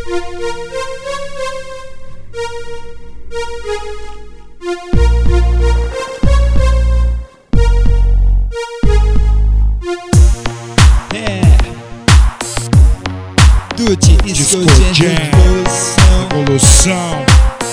Disco Jam, revolução,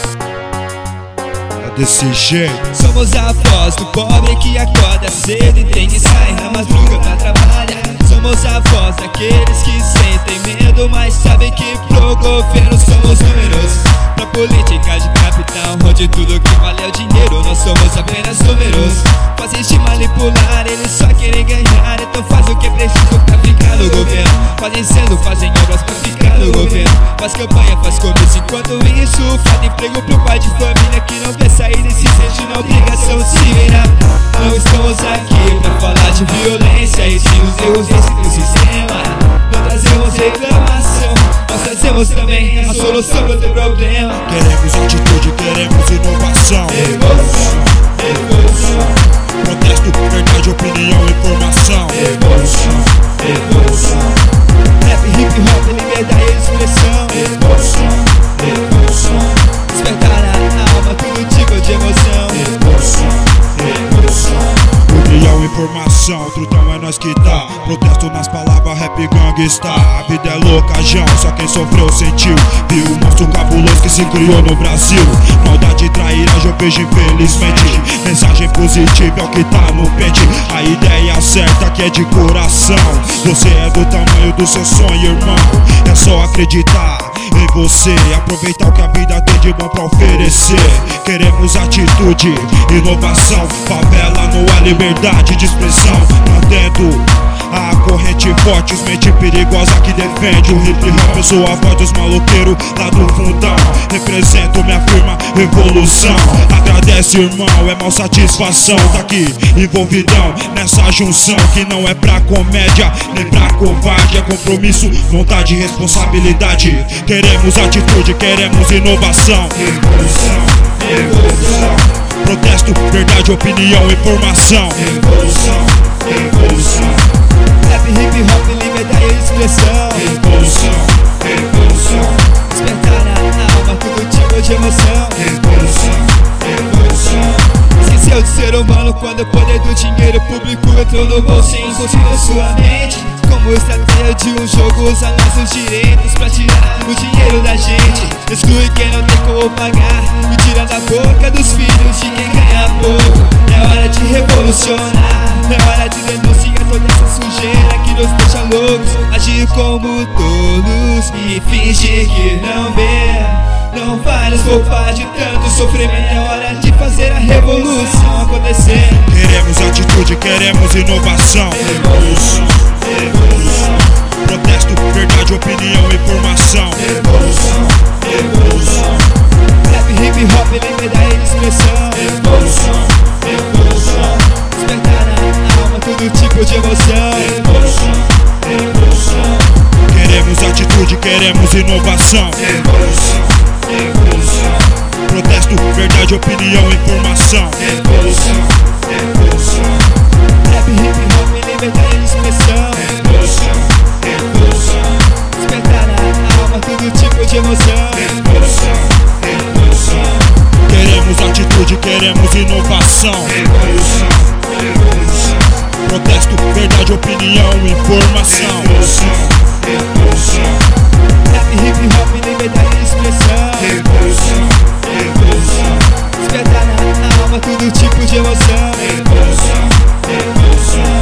é desse jeito. Somos a voz do pobre que acorda cedo e tem que sair na madruga pra trabalhar. Somos a voz daqueles que sentem medo, mas sabem que pro governo somos números. Pra política de capital, onde tudo que vale é o dinheiro, nós somos apenas números. Fazem te manipular, eles só querem ganhar, então faz o que é preciso pra ficar no governo. Fazem sendo, fazem obras pra ficar no governo. Faz campanha, faz comício, enquanto isso faz emprego pro pai de família que não quer sair e se sente na obrigação de se virar. Não estamos aqui pra falar de violência e sim os erros do sistema. Não trazemos reclamação, nós trazemos também a solução pro teu problema. Queremos atitude, queremos inovação. Revolução, revolução. Protesto, verdade, opinião, informação. Revolução, revolução. Rap, hip hop, liberdade e expressão. Revolução, revolução. Despertar na alma todo tipo de emoção. Revolução, revolução. Opinião, informação, trutão é nós que tá. Protesto nas palavras, rap gangsta. A vida é louca, João, só quem sofreu sentiu. Viu o monstro cabuloso que se criou no Brasil. Maldade e trairagem eu vejo infelizmente. Mensagem positiva é o que tá no pente. A ideia certa que é de coração. Você é do tamanho do seu sonho, irmão. É só acreditar em você, aproveitar o que a vida tem de bom pra oferecer. Queremos atitude, inovação. Favela não há liberdade de expressão. Mantendo a corrente forte, os mente perigosa que defende o hip hop. Eu sou a voz dos maloqueiros lá do fundão. Represento minha firma revolução. Agradece, irmão, é mal satisfação. Tá aqui envolvidão nessa junção que não é pra comédia nem pra covarde. É compromisso, vontade e responsabilidade. Queremos atitude, queremos inovação. Revolução, revolução. Protesto, verdade, opinião, informação. Revolução, revolução. Rap, hip hop, liberdade e expressão. Revolução, revolução. Despertar na alma todo tipo de emoção. Revolução, revolução. Esqueceu de ser humano quando o poder do dinheiro público entrou no bolso e encostou sua mente. Como estratégia de um jogo, usa nossos direitos pra tirar o dinheiro da gente. Exclui quem não tem como pagar e tira da boca dos filhos de quem ganha pouco. É hora de revolucionar, é hora de denunciar toda essa sujeira que nos deixa loucos. Agir como tolos e fingir que não vê. Não vai nos poupar de tanto sofrimento. É hora de fazer a revolução acontecer. Queremos atitude, queremos inovação. Revolução, revolução. Protesto, verdade, opinião, informação. Revolução, revolução. Rap, hip hop, liberdade e expressão. Revolução, revolução. Despertar na alma todo tipo de emoção. Revolução, revolução. Queremos atitude, queremos inovação. Revolução, revolução. Protesto, verdade, opinião, informação. Revolução, revolução. Rap, hip hop, liberdade e expressão. Revolução, revolução. Despertar na alma todo tipo de emoção. Revolução, revolução. Queremos atitude, queremos inovação. Revolução, revolução. Protesto, verdade, opinião, informação. Revolução, revolução. Rap, hip hop, liberdade e expressão. Revolução, revolução. Despertar na alma todo tipo de emoção. Revolução, revolução.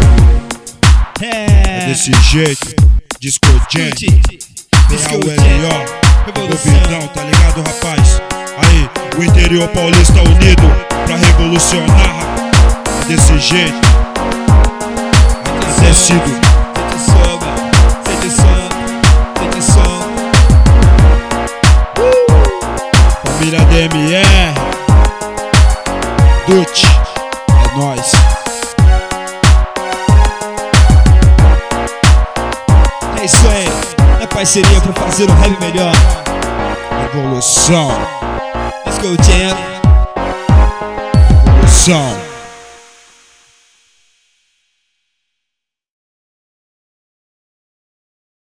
É desse jeito, Disco Jam, Disco L.O. Revolução. Convidão, tá ligado, rapaz? Aí, o interior paulista unido pra revolucionar. É desse jeito, agradecido. Família DMR, Dutch, é nóis. É isso aí, é parceria pra fazer um rap melhor. Revolução, Disco Jam. revolução.